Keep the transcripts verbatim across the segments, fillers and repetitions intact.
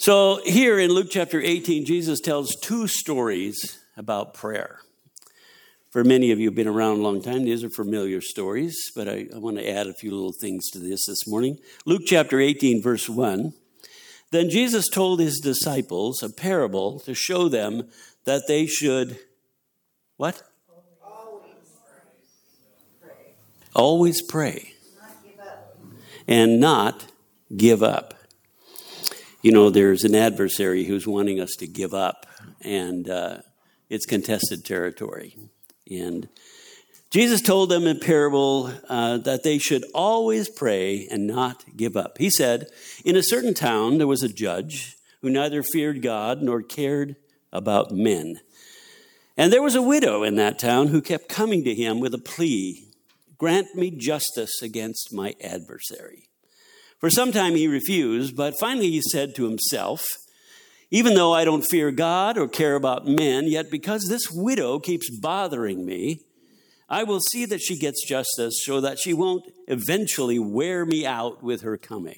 So here in Luke chapter eighteen, Jesus tells two stories about prayer. For many of you who've been around a long time, these are familiar stories, but I, I want to add a few little things to this this morning. Luke chapter eighteen, verse one. Then Jesus told his disciples a parable to show them that they should, what? Always pray. Always pray. Not give up. And not give up. You know, there's an adversary who's wanting us to give up, and uh, it's contested territory. And Jesus told them in parable uh, that they should always pray and not give up. He said, in a certain town there was a judge who neither feared God nor cared about men. And there was a widow in that town who kept coming to him with a plea, grant me justice against my adversary. For some time he refused, but finally he said to himself, even though I don't fear God or care about men, yet because this widow keeps bothering me, I will see that she gets justice so that she won't eventually wear me out with her coming.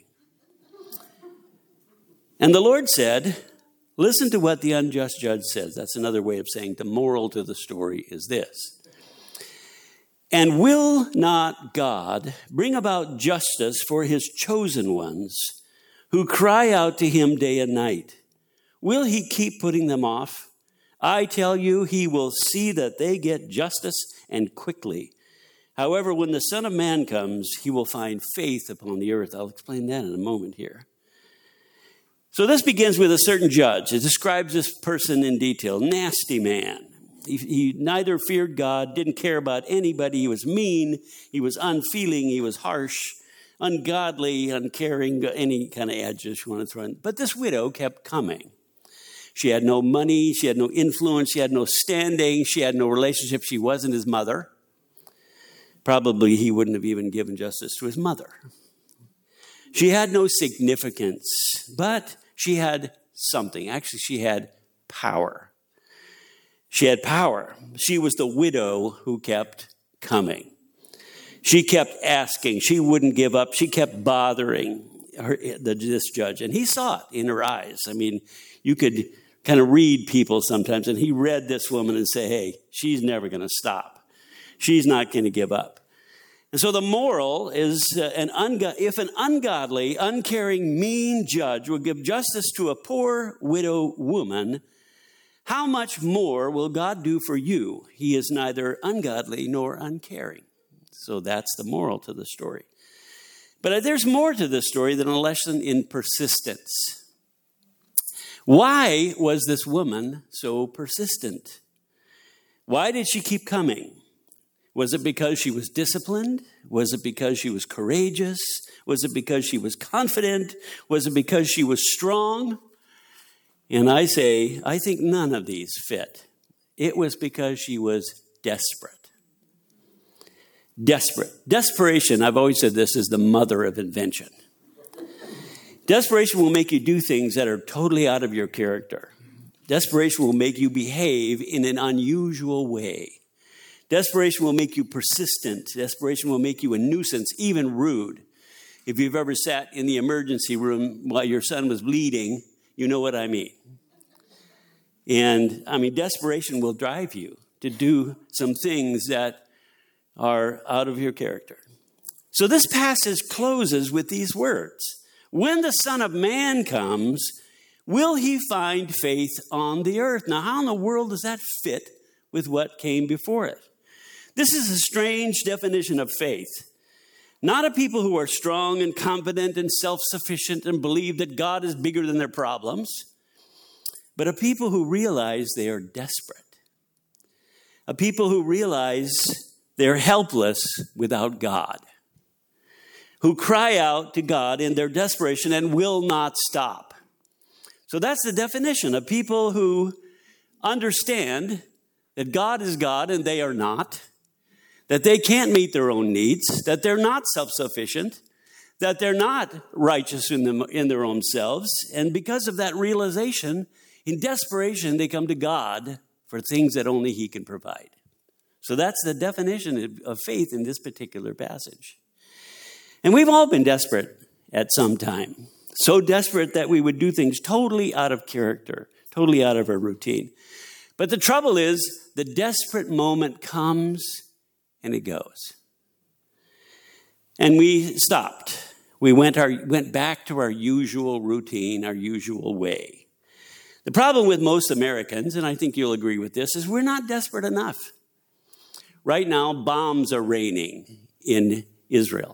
And the Lord said, listen to what the unjust judge says. That's another way of saying the moral to the story is this. And will not God bring about justice for his chosen ones who cry out to him day and night? Will he keep putting them off? I tell you, he will see that they get justice and quickly. However, when the Son of Man comes, he will find faith upon the earth. I'll explain that in a moment here. So this begins with a certain judge. It describes this person in detail. Nasty man. He, he neither feared God, didn't care about anybody. He was mean. He was unfeeling. He was harsh, ungodly, uncaring, any kind of adjective you want to throw in. But this widow kept coming. She had no money. She had no influence. She had no standing. She had no relationship. She wasn't his mother. Probably he wouldn't have even given justice to his mother. She had no significance, but she had something. Actually, she had power. She had power. She was the widow who kept coming. She kept asking. She wouldn't give up. She kept bothering her, the, this judge. And he saw it in her eyes. I mean, you could kind of read people sometimes. And he read this woman and say, hey, she's never going to stop. She's not going to give up. And so the moral is uh, an ungo- if an ungodly, uncaring, mean judge will give justice to a poor widow woman, how much more will God do for you? He is neither ungodly nor uncaring. So that's the moral to the story. But there's more to this story than a lesson in persistence. Why was this woman so persistent? Why did she keep coming? Was it because she was disciplined? Was it because she was courageous? Was it because she was confident? Was it because she was strong? And I say, I think none of these fit. It was because she was desperate. Desperate. Desperation, I've always said this, is the mother of invention. Desperation will make you do things that are totally out of your character. Desperation will make you behave in an unusual way. Desperation will make you persistent. Desperation will make you a nuisance, even rude. If you've ever sat in the emergency room while your son was bleeding, you know what I mean. And, I mean, desperation will drive you to do some things that are out of your character. So this passage closes with these words. When the Son of Man comes, will he find faith on the earth? Now, how in the world does that fit with what came before it? This is a strange definition of faith. Not a people who are strong and confident and self-sufficient and believe that God is bigger than their problems, but a people who realize they are desperate. A people who realize they're helpless without God. Who cry out to God in their desperation and will not stop. So that's the definition of people who understand that God is God and they are not. That they can't meet their own needs, that they're not self-sufficient, that they're not righteous in, them, in their own selves. And because of that realization, in desperation, they come to God for things that only he can provide. So that's the definition of faith in this particular passage. And we've all been desperate at some time. So desperate that we would do things totally out of character, totally out of our routine. But the trouble is, the desperate moment comes and it goes. And we stopped. We went our went back to our usual routine, our usual way. The problem with most Americans, and I think you'll agree with this, is we're not desperate enough. Right now, bombs are raining in Israel.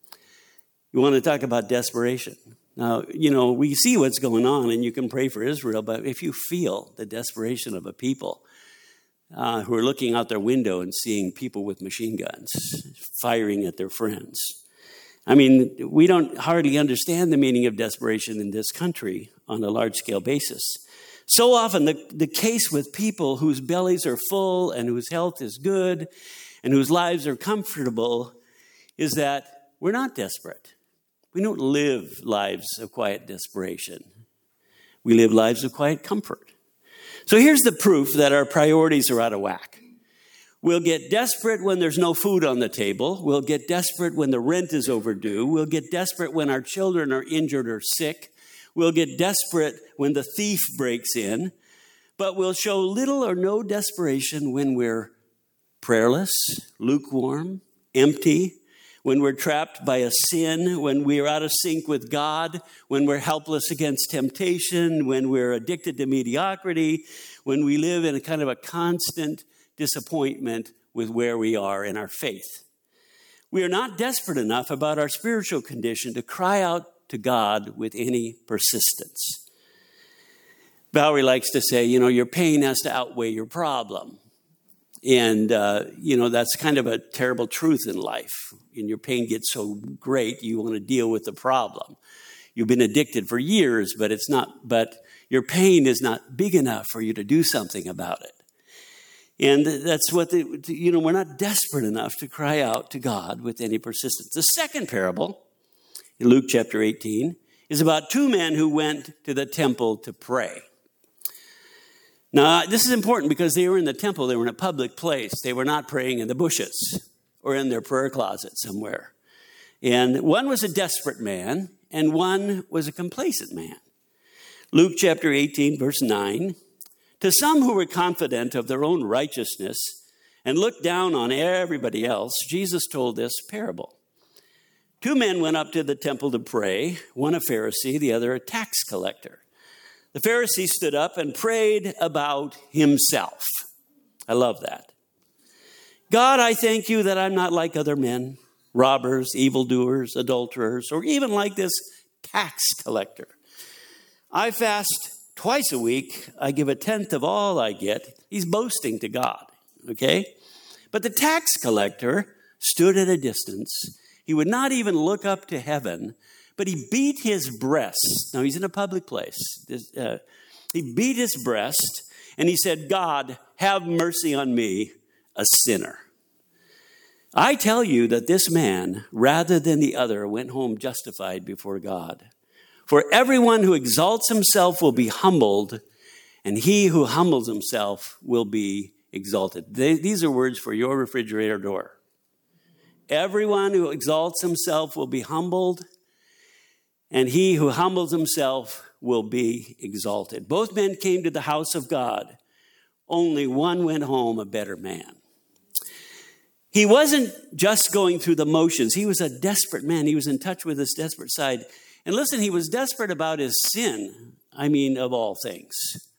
You want to talk about desperation? Now, you know, we see what's going on, and you can pray for Israel, but if you feel the desperation of a people uh, who are looking out their window and seeing people with machine guns firing at their friends, I mean, we don't hardly understand the meaning of desperation in this country on a large-scale basis. So often the, the case with people whose bellies are full and whose health is good and whose lives are comfortable is that we're not desperate. We don't live lives of quiet desperation. We live lives of quiet comfort. So here's the proof that our priorities are out of whack. We'll get desperate when there's no food on the table. We'll get desperate when the rent is overdue. We'll get desperate when our children are injured or sick. We'll get desperate when the thief breaks in. But we'll show little or no desperation when we're prayerless, lukewarm, empty, when we're trapped by a sin, when we're out of sync with God, when we're helpless against temptation, when we're addicted to mediocrity, when we live in a kind of a constant disappointment with where we are in our faith. We are not desperate enough about our spiritual condition to cry out to God with any persistence. Valerie likes to say, you know, your pain has to outweigh your problem. And, uh, you know, that's kind of a terrible truth in life. And your pain gets so great, you want to deal with the problem. You've been addicted for years, but it's not, but your pain is not big enough for you to do something about it. And that's what, the, you know, we're not desperate enough to cry out to God with any persistence. The second parable, in Luke chapter eighteen, is about two men who went to the temple to pray. Now, this is important because they were in the temple. They were in a public place. They were not praying in the bushes or in their prayer closet somewhere. And one was a desperate man, and one was a complacent man. Luke chapter eighteen, verse nine. To some who were confident of their own righteousness and looked down on everybody else, Jesus told this parable. Two men went up to the temple to pray, one a Pharisee, the other a tax collector. The Pharisee stood up and prayed about himself. I love that. God, I thank you that I'm not like other men, robbers, evildoers, adulterers, or even like this tax collector. I fast twice a week. I give a tenth of all I get. He's boasting to God, okay? But the tax collector stood at a distance. He would not even look up to heaven, but he beat his breast. Now, he's in a public place. Uh, he beat his breast, and he said, God, have mercy on me, a sinner. I tell you that this man, rather than the other, went home justified before God. For everyone who exalts himself will be humbled, and he who humbles himself will be exalted. They, these are words for your refrigerator door. Everyone who exalts himself will be humbled, and he who humbles himself will be exalted. Both men came to the house of God. Only one went home a better man. He wasn't just going through the motions. He was a desperate man. He was in touch with his desperate side. And listen, he was desperate about his sin. I mean, of all things.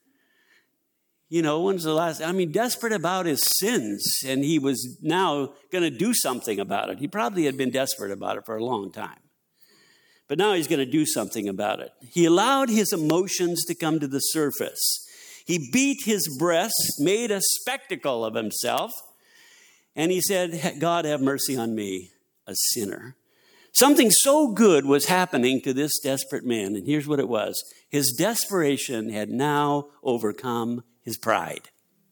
You know, when's the last, I mean, desperate about his sins. And he was now going to do something about it. He probably had been desperate about it for a long time. But now he's going to do something about it. He allowed his emotions to come to the surface. He beat his breast, made a spectacle of himself. And he said, God, have mercy on me, a sinner. Something so good was happening to this desperate man, and here's what it was. His desperation had now overcome his pride.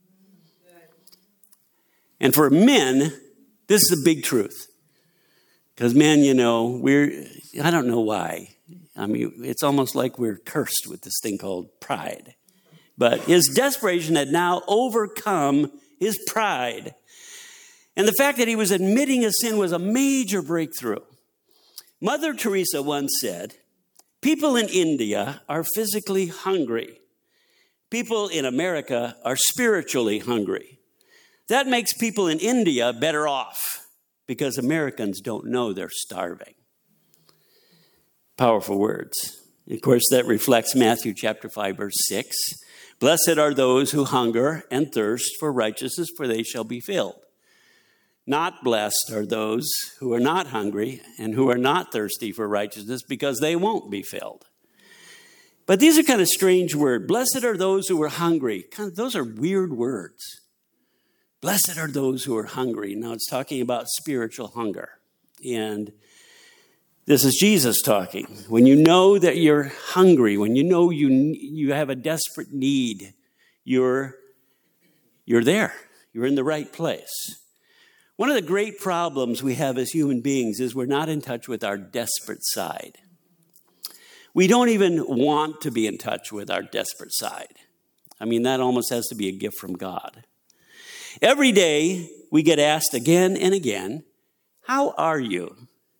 And for men, this is a big truth. Because men, you know, we're, I don't know why. I mean, it's almost like we're cursed with this thing called pride. But his desperation had now overcome his pride. And the fact that he was admitting his sin was a major breakthrough. Mother Teresa once said, People in India are physically hungry. People in America are spiritually hungry. That makes people in India better off because Americans don't know they're starving. Powerful words. Of course, that reflects Matthew chapter five, verse six. Blessed are those who hunger and thirst for righteousness, for they shall be filled. Not blessed are those who are not hungry and who are not thirsty for righteousness, because they won't be filled. But these are kind of strange words. Blessed are those who are hungry. Kind of, those are weird words. Blessed are those who are hungry. Now it's talking about spiritual hunger. And this is Jesus talking. When you know that you're hungry, when you know you you have a desperate need, you're, you're there. You're in the right place. One of the great problems we have as human beings is we're not in touch with our desperate side. We don't even want to be in touch with our desperate side. I mean, that almost has to be a gift from God. Every day we get asked again and again, how are you?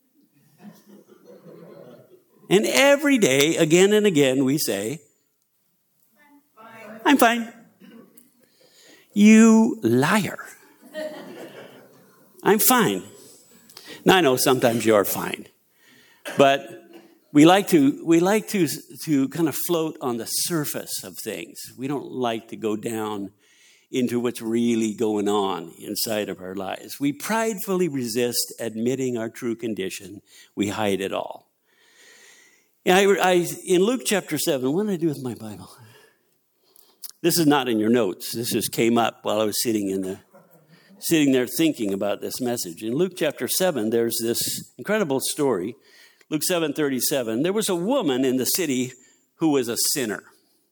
And every day, again and again, we say, I'm fine. I'm fine. You liar. I'm fine. Now, I know sometimes you're fine. But we like to we like to, to kind of float on the surface of things. We don't like to go down into what's really going on inside of our lives. We pridefully resist admitting our true condition. We hide it all. Yeah, I, I, in Luke chapter seven, what did I do with my Bible? This is not in your notes. This just came up while I was sitting in the sitting there thinking about this message. In Luke chapter seven, there's this incredible story. Luke seven thirty-seven. There was a woman in the city who was a sinner.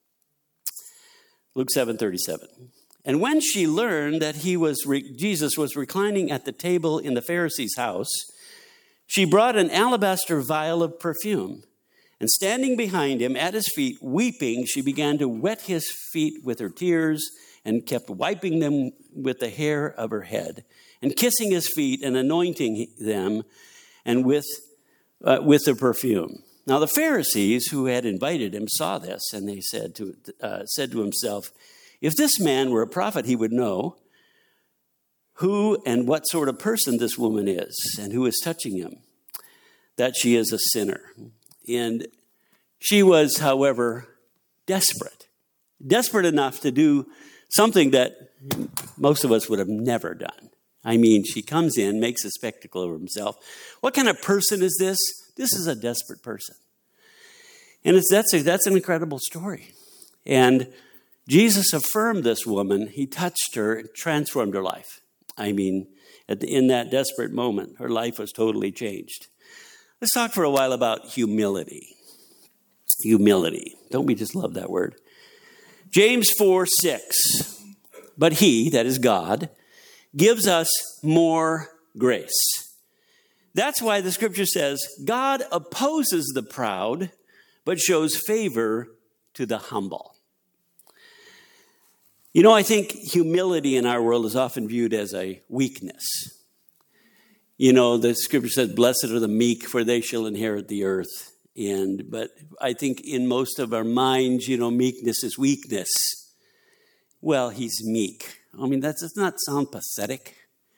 Luke seven thirty-seven. And when she learned that he was re- Jesus was reclining at the table in the Pharisee's house, she brought an alabaster vial of perfume. And standing behind him at his feet, weeping, she began to wet his feet with her tears and kept wiping them with the hair of her head and kissing his feet and anointing them and with, uh, with the perfume. Now the Pharisees who had invited him saw this, and they said to, uh, said to himself, if this man were a prophet, he would know who and what sort of person this woman is and who is touching him, that she is a sinner. And she was, however, desperate, desperate enough to do something that most of us would have never done. I mean, she comes in, makes a spectacle of herself. What kind of person is this? This is a desperate person. And it's, that's, a, that's an incredible story. And Jesus affirmed this woman. He touched her, transformed her life. I mean, at the, in that desperate moment, her life was totally changed. Let's talk for a while about humility. Humility. Don't we just love that word? James four six. But he, that is God, gives us more grace. That's why the scripture says, God opposes the proud, but shows favor to the humble. You know, I think humility in our world is often viewed as a weakness. You know, the scripture says, blessed are the meek, for they shall inherit the earth. And but I think in most of our minds, you know, meekness is weakness. Well, he's meek. I mean, that does not sound pathetic.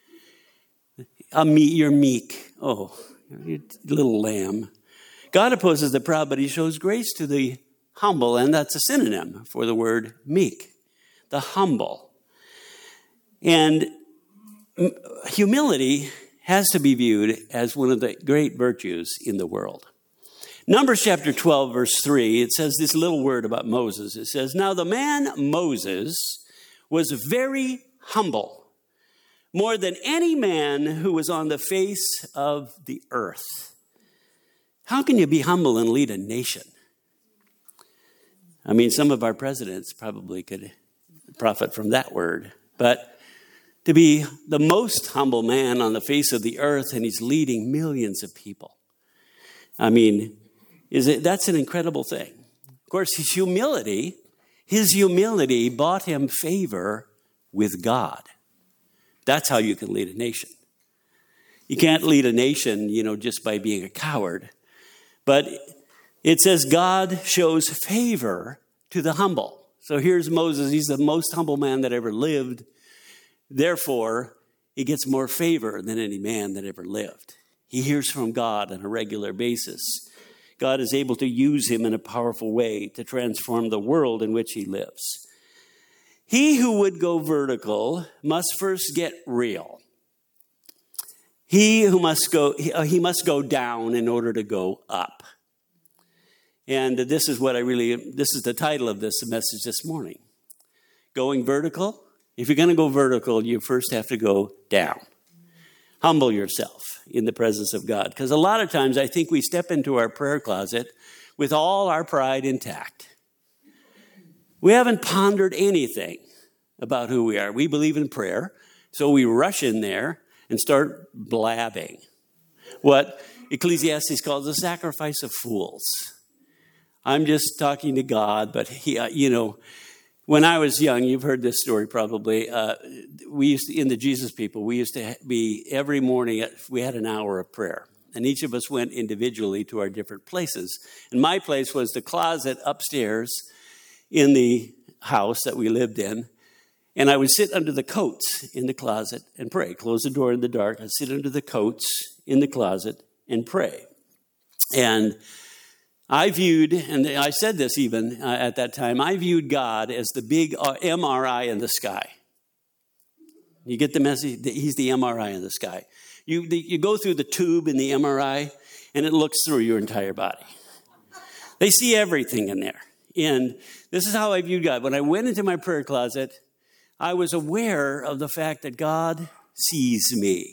A meek, you're meek. Oh, you little lamb. God opposes the proud, but he shows grace to the humble, and that's a synonym for the word meek. The humble. And humility has to be viewed as one of the great virtues in the world. Numbers chapter twelve, verse three, it says this little word about Moses. It says, now the man Moses was very humble, more than any man who was on the face of the earth. How can you be humble and lead a nation? I mean, some of our presidents probably could profit from that word, but to be the most humble man on the face of the earth, and he's leading millions of people. I mean, is it, that's an incredible thing. Of course, his humility, his humility bought him favor with God. That's how you can lead a nation. You can't lead a nation, you know, just by being a coward. But It says God shows favor to the humble. So here's Moses. He's the most humble man that ever lived. Therefore, he gets more favor than any man that ever lived. He hears from God on a regular basis. God is able to use him in a powerful way to transform the world in which he lives. He who would go vertical must first get real. He who must go, he must go down in order to go up. And this is what I really, this is the title of this message this morning. Going vertical. If you're going to go vertical, you first have to go down. Humble yourself in the presence of God. Because a lot of times I think we step into our prayer closet with all our pride intact. We haven't pondered anything about who we are. We believe in prayer, so we rush in there and start blabbing. What Ecclesiastes calls the sacrifice of fools. I'm just talking to God, but he, uh, you know, when I was young, you've heard this story probably. Uh, we used to, in the Jesus People, we used to be every morning. At, we had an hour of prayer, and each of us went individually to our different places. And my place was the closet upstairs in the house that we lived in. And I would sit under the coats in the closet and pray. Close the door in the dark. I'd sit under the coats in the closet and pray. And I viewed, and I said this even uh, at that time, I viewed God as the big uh, M R I in the sky. You get the message? He's the M R I in the sky. You, the, you go through the tube in the M R I, and it looks through your entire body. They see everything in there. And this is how I viewed God. When I went into my prayer closet, I was aware of the fact that God sees me.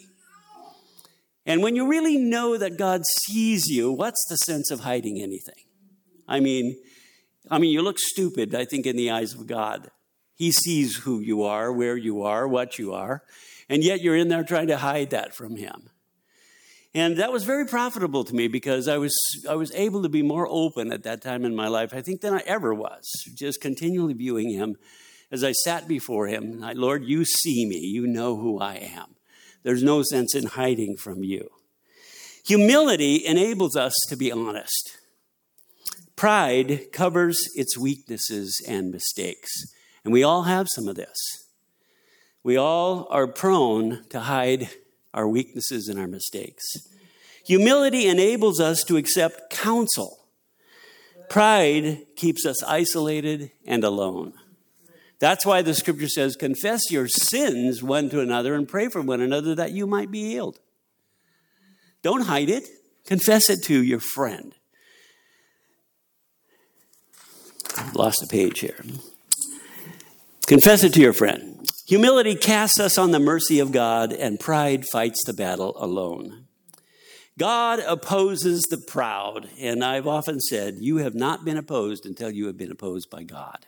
And when you really know that God sees you, what's the sense of hiding anything? I mean, I mean, you look stupid, I think, in the eyes of God. He sees who you are, where you are, what you are, and yet you're in there trying to hide that from him. And that was very profitable to me because I was I was able to be more open at that time in my life, I think, than I ever was, just continually viewing him. As I sat before him, I, Lord, you see me. You know who I am. There's no sense in hiding from you. Humility enables us to be honest. Pride covers its weaknesses and mistakes. And we all have some of this. We all are prone to hide our weaknesses and our mistakes. Humility enables us to accept counsel. Pride keeps us isolated and alone. That's why the scripture says, confess your sins one to another and pray for one another that you might be healed. Don't hide it. Confess it to your friend. I've lost a page here. Confess it to your friend. Humility casts us on the mercy of God, and pride fights the battle alone. God opposes the proud, and I've often said, you have not been opposed until you have been opposed by God.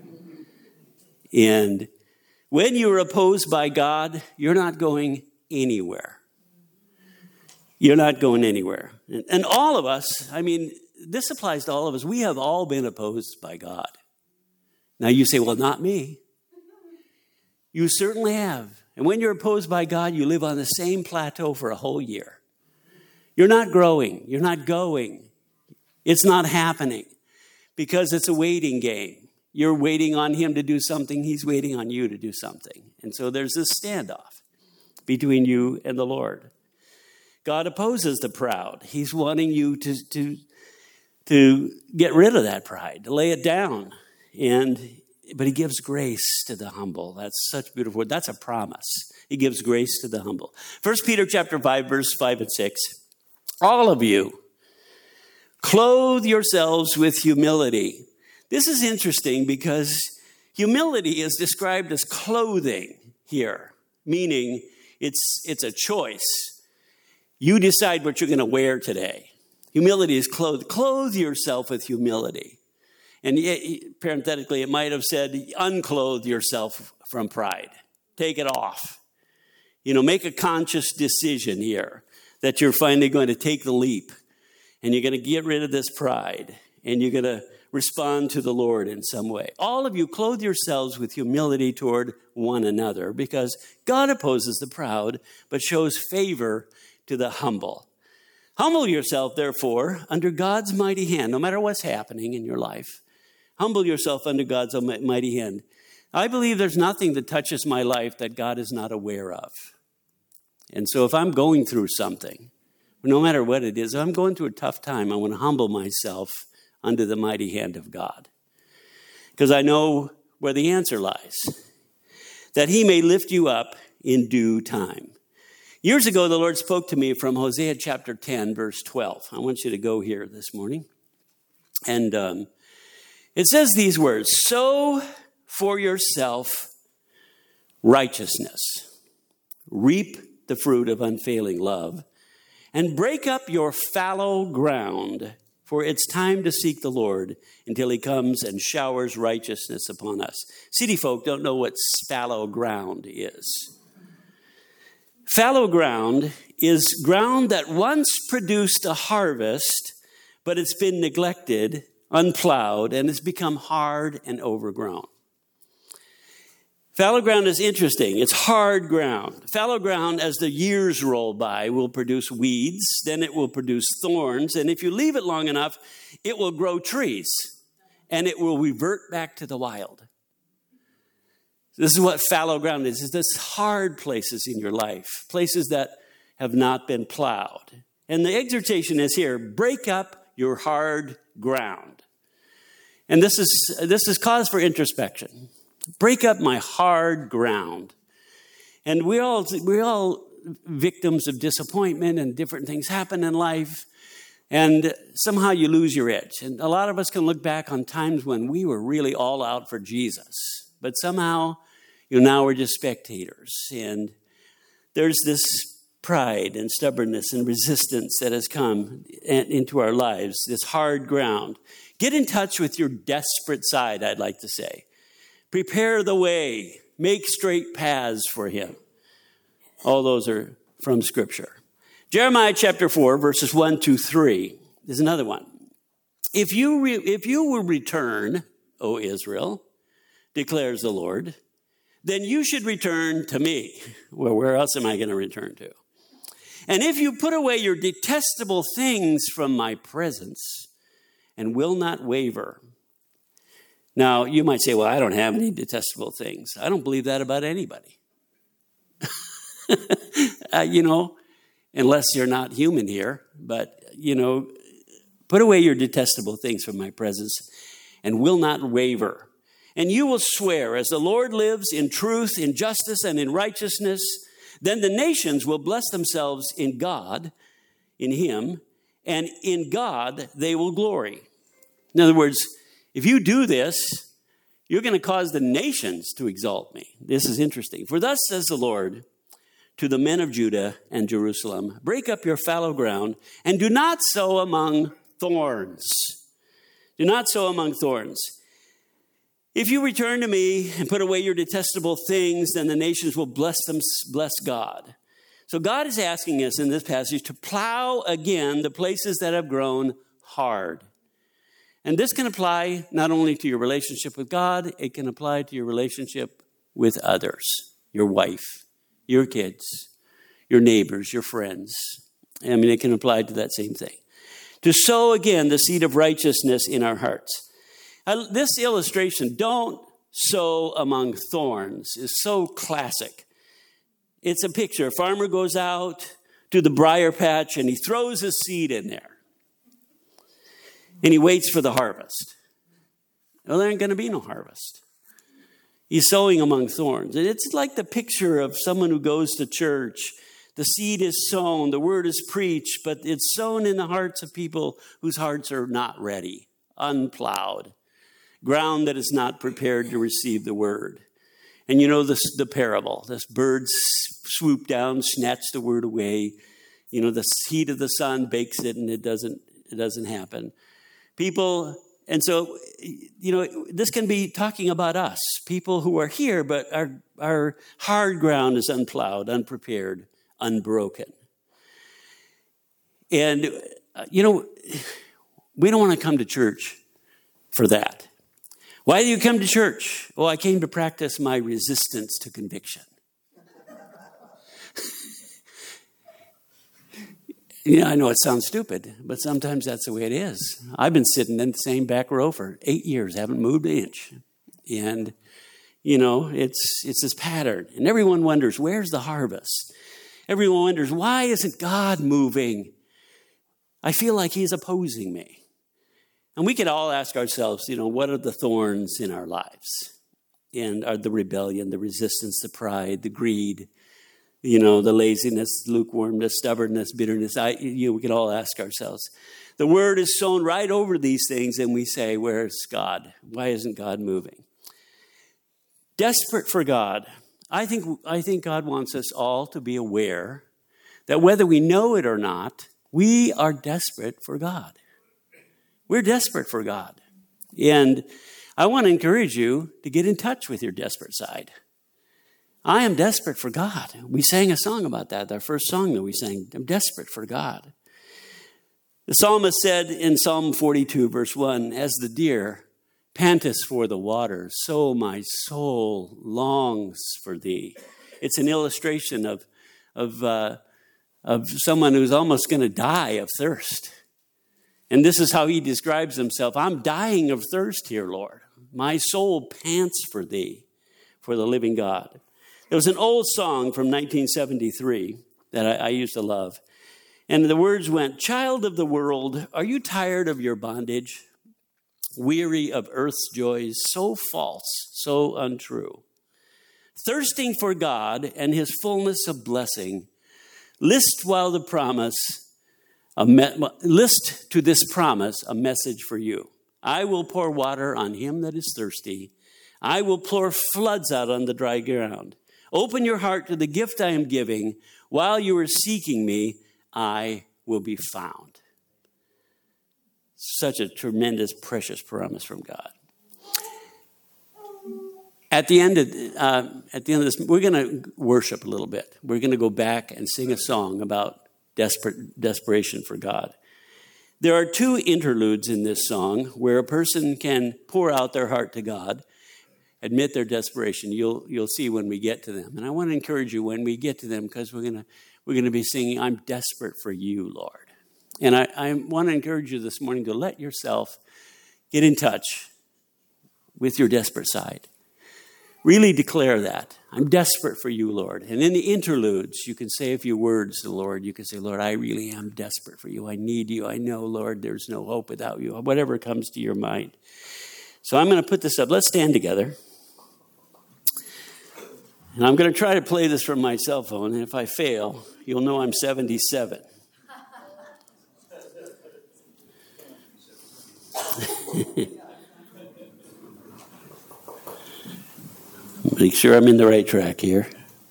And when you're opposed by God, you're not going anywhere. You're not going anywhere. And, and all of us, I mean, this applies to all of us. We have all been opposed by God. Now you say, well, not me. You certainly have. And when you're opposed by God, you live on the same plateau for a whole year. You're not growing. You're not going. It's not happening because it's a waiting game. You're waiting on him to do something. He's waiting on you to do something. And so there's this standoff between you and the Lord. God opposes the proud. He's wanting you to, to, to get rid of that pride, to lay it down. And but he gives grace to the humble. That's such a beautiful word. That's a promise. He gives grace to the humble. First Peter chapter five, verse five and six. All of you, clothe yourselves with humility. This is interesting because humility is described as clothing here, meaning it's, it's a choice. You decide what you're going to wear today. Humility is clothed. Clothe yourself with humility. And it, parenthetically, it might have said, unclothe yourself from pride. Take it off. You know, make a conscious decision here that you're finally going to take the leap and you're going to get rid of this pride and you're going to respond to the Lord in some way. All of you clothe yourselves with humility toward one another because God opposes the proud but shows favor to the humble. Humble yourself, therefore, under God's mighty hand, no matter what's happening in your life. Humble yourself under God's mighty hand. I believe there's nothing that touches my life that God is not aware of. And so if I'm going through something, no matter what it is, if I'm going through a tough time, I want to humble myself under the mighty hand of God. Because I know where the answer lies. That he may lift you up in due time. Years ago, the Lord spoke to me from Hosea chapter ten, verse twelve. I want you to go here this morning. And um, it says these words, sow for yourself righteousness, reap the fruit of unfailing love, and break up your fallow ground, for it's time to seek the Lord until he comes and showers righteousness upon us. City folk don't know what fallow ground is. Fallow ground is ground that once produced a harvest, but it's been neglected, unplowed, and it's become hard and overgrown. Fallow ground is interesting. It's hard ground. Fallow ground, as the years roll by, will produce weeds, then it will produce thorns, and if you leave it long enough, it will grow trees, and it will revert back to the wild. This is what fallow ground is. It's this hard places in your life, places that have not been plowed. And the exhortation is here, break up your hard ground. And this is this is cause for introspection. Break up my hard ground. And we're all, we're all victims of disappointment, and different things happen in life. And somehow you lose your edge. And a lot of us can look back on times when we were really all out for Jesus. But somehow, you know, now we're just spectators. And there's this pride and stubbornness and resistance that has come into our lives, this hard ground. Get in touch with your desperate side, I'd like to say. Prepare the way. Make straight paths for him. All those are from Scripture. Jeremiah chapter four, verses one to three. There's another one. If you, re- if you will return, O Israel, declares the Lord, then you should return to me. Well, where else am I going to return to? And if you put away your detestable things from my presence and will not waver. Now, you might say, well, I don't have any detestable things. I don't believe that about anybody. uh, you know, unless you're not human here. But, you know, put away your detestable things from my presence and will not waver. And you will swear, as the Lord lives in truth, in justice, and in righteousness, then the nations will bless themselves in God, in him, and in God they will glory. In other words, if you do this, you're going to cause the nations to exalt me. This is interesting. For thus says the Lord to the men of Judah and Jerusalem, break up your fallow ground and do not sow among thorns. Do not sow among thorns. If you return to me and put away your detestable things, then the nations will bless them, bless God. So God is asking us in this passage to plow again the places that have grown hard. And this can apply not only to your relationship with God, it can apply to your relationship with others, your wife, your kids, your neighbors, your friends. I mean, it can apply to that same thing. To sow again the seed of righteousness in our hearts. Uh, this illustration, don't sow among thorns, is so classic. It's a picture. A farmer goes out to the briar patch and he throws his seed in there. And he waits for the harvest. Well, there ain't going to be no harvest. He's sowing among thorns. And it's like the picture of someone who goes to church. The seed is sown, the word is preached, but it's sown in the hearts of people whose hearts are not ready, unplowed. Ground that is not prepared to receive the word. And you know this, the parable. This bird swooped down, snatched the word away. You know, the heat of the sun bakes it, and it doesn't, it doesn't happen. People, and so, you know, this can be talking about us. People who are here, but our, our hard ground is unplowed, unprepared, unbroken. And, uh, you know, we don't want to come to church for that. Why do you come to church? Well, I came to practice my resistance to conviction. Yeah, I know it sounds stupid, but sometimes that's the way it is. I've been sitting in the same back row for eight years, haven't moved an inch. And, you know, it's it's this pattern. And everyone wonders, where's the harvest? Everyone wonders, why isn't God moving? I feel like he's opposing me. And we could all ask ourselves, you know, what are the thorns in our lives? And are the rebellion, the resistance, the pride, the greed, you know, the laziness, lukewarmness, stubbornness, bitterness. I, you know, we could all ask ourselves. The word is sown right over these things, and we say, where's God? Why isn't God moving? Desperate for God. I think, I think God wants us all to be aware that whether we know it or not, we are desperate for God. We're desperate for God. And I want to encourage you to get in touch with your desperate side. I am desperate for God. We sang a song about that, our first song that we sang. I'm desperate for God. The psalmist said in Psalm forty-two, verse one, as the deer panteth for the water, so my soul longs for thee. It's an illustration of, of, uh, of someone who's almost going to die of thirst. And this is how he describes himself. I'm dying of thirst here, Lord. My soul pants for thee, for the living God. There was an old song from nineteen seventy-three that I, I used to love. And the words went, child of the world, are you tired of your bondage? Weary of earth's joys, so false, so untrue. Thirsting for God and his fullness of blessing, list while the promise, a me- list to this promise a message for you. I will pour water on him that is thirsty. I will pour floods out on the dry ground. Open your heart to the gift I am giving. While you are seeking me, I will be found. Such a tremendous, precious promise from God. At the end of uh, at the end of this, we're going to worship a little bit. We're going to go back and sing a song about desperate desperation for God. There are two interludes in this song where a person can pour out their heart to God, admit their desperation. You'll you'll see when we get to them. And I want to encourage you when we get to them, because we're gonna we're gonna be singing, I'm desperate for you, Lord. And I, I want to encourage you this morning to let yourself get in touch with your desperate side. Really declare that. I'm desperate for you, Lord. And in the interludes, you can say a few words to the Lord. You can say, Lord, I really am desperate for you. I need you. I know, Lord, there's no hope without you. Whatever comes to your mind. So I'm going to put this up. Let's stand together. And I'm going to try to play this from my cell phone. And if I fail, you'll know I'm seventy-seven. Make sure I'm in the right track here.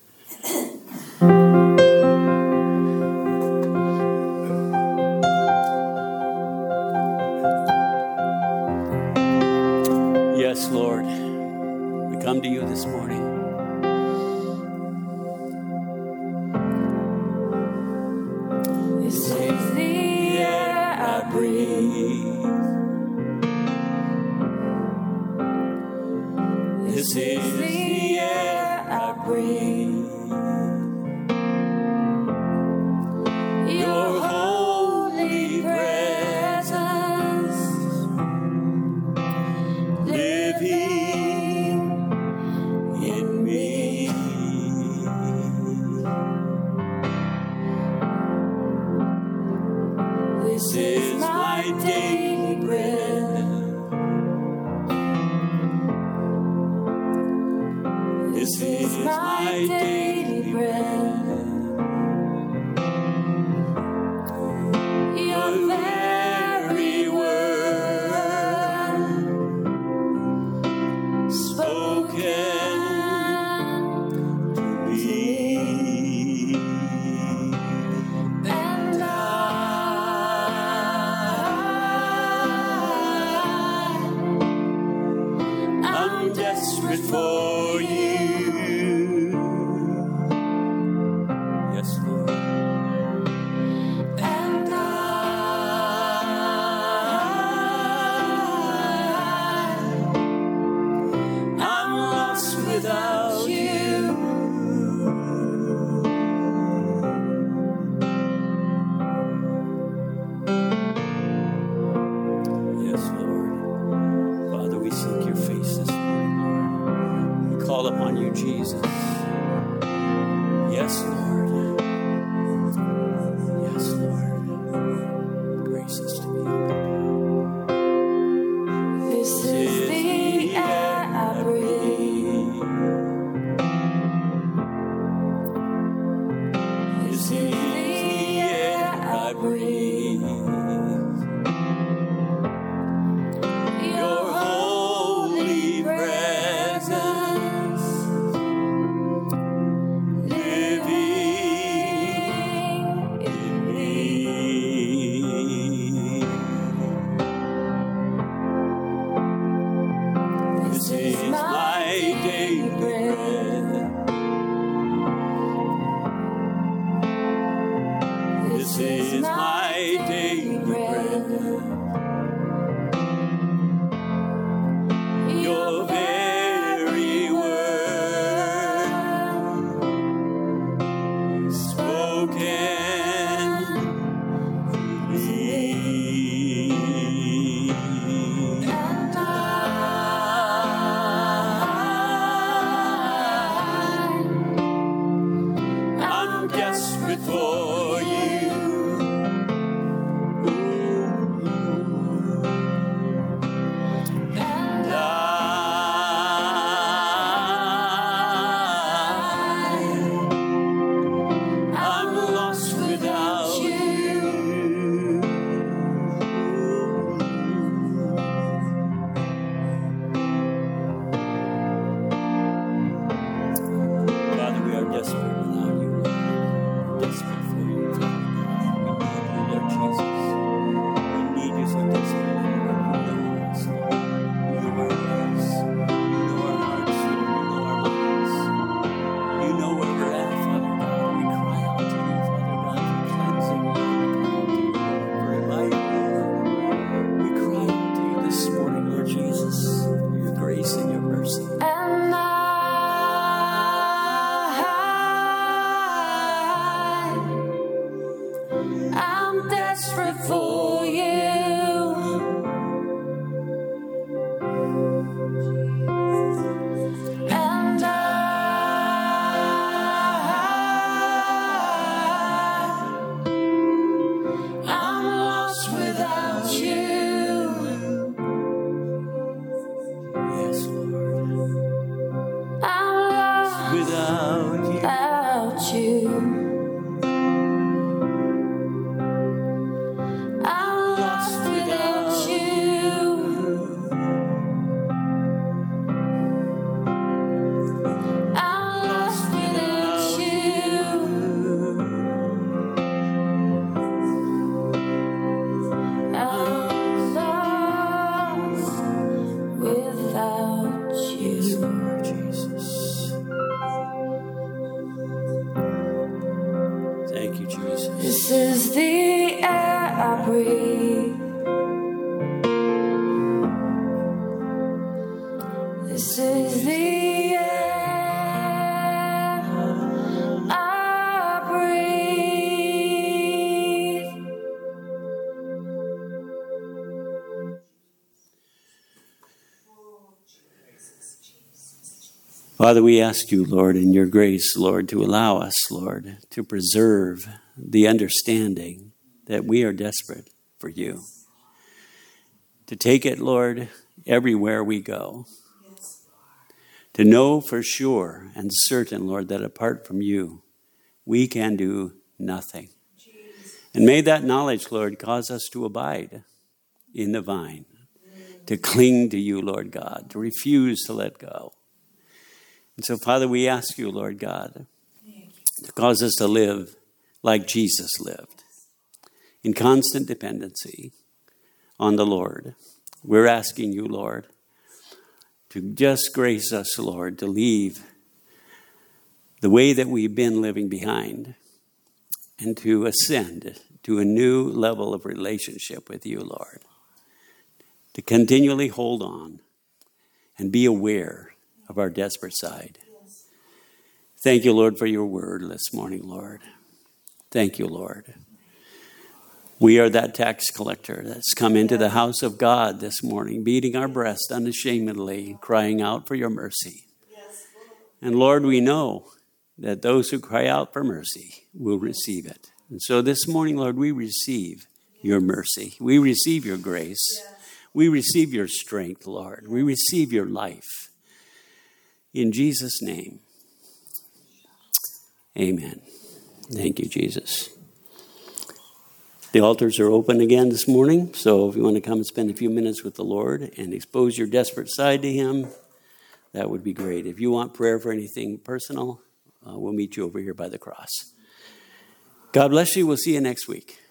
Yes, Lord, we come to you this morning. This is the air I breathe. This is the air I breathe. Your holy presence living in me. This is my daily bread. This is my daily bread. Your very word spoken to me, and I, I'm desperate for you. seek your face this morning, Lord. We call upon you, Jesus. Yes, Lord. Yes, Lord. Grace us to be open. This is the air I breathe. This is the air I breathe. Your holy presence living in me. This is my daily bread. This is my daily bread. Your very word spoken to me. And I, I'm desperate for you. and I, I'm lost without you. Father, we are desperate without you, Lord. Desperate for you, Father God. We need you, Lord Jesus. We need you so desperately, Lord. You know us, Lord. You know our lives. You know our hearts, Lord. You know our minds. You know where we're at, Father God. We cry out to you, Father God, for cleansing, Lord. We cry out to you, Lord, for revival, Lord. We cry out to you this morning, Lord Jesus, for your grace and your mercy. and I, I'm desperate for you. And I, I'm lost without you. Yes, Lord. I'm lost Without you. without you. I'm lost without you. I'm lost without you. I'm lost without Yes, you. Lord Jesus. Thank you, Jesus. This is the air I breathe. This is the air I breathe. Father, we ask you, Lord, in your grace, Lord, to allow us, Lord, to preserve the understanding that we are desperate for you. To take it, Lord, everywhere we go. To know for sure and certain, Lord, that apart from you, we can do nothing. And may that knowledge, Lord, cause us to abide in the vine, to cling to you, Lord God, to refuse to let go. And so, Father, we ask you, Lord God, to cause us to live like Jesus lived, in constant dependency on the Lord. We're asking you, Lord, to just grace us, Lord, to leave the way that we've been living behind and to ascend to a new level of relationship with you, Lord. To continually hold on and be aware of our desperate side. Thank you, Lord, for your word this morning, Lord. Thank you, Lord. We are that tax collector that's come into the house of God this morning, beating our breast unashamedly, crying out for your mercy. And Lord, we know that those who cry out for mercy will receive it. And so this morning, Lord, we receive your mercy. We receive your grace. We receive your strength, Lord. We receive your life. In Jesus' name, amen. Thank you, Jesus. The altars are open again this morning, so if you want to come and spend a few minutes with the Lord and expose your desperate side to him, that would be great. If you want prayer for anything personal, uh, we'll meet you over here by the cross. God bless you. We'll see you next week.